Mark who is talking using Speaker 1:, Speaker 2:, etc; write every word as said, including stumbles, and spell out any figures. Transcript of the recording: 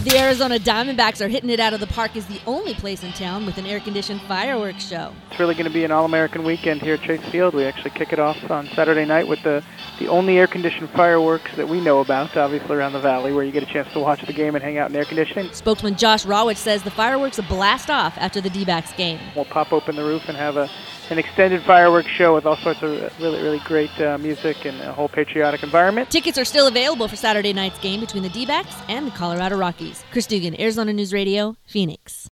Speaker 1: The Arizona Diamondbacks are hitting it out of the park as the only place in town with an air-conditioned fireworks show.
Speaker 2: It's really going to be an all-American weekend here at Chase Field. We actually kick it off on Saturday night with the, the only air-conditioned fireworks that we know about, obviously around the valley, where you get a chance to watch the game and hang out in air conditioning.
Speaker 1: Spokesman Josh Rawitz says the fireworks will blast off after the D-backs game.
Speaker 2: We'll pop open the roof and have a an extended fireworks show with all sorts of really, really great uh, music and a whole patriotic environment.
Speaker 1: Tickets are still available for Saturday night's game between the D-backs and the Colorado Rockies. Chris Dugan, Arizona News Radio, Phoenix.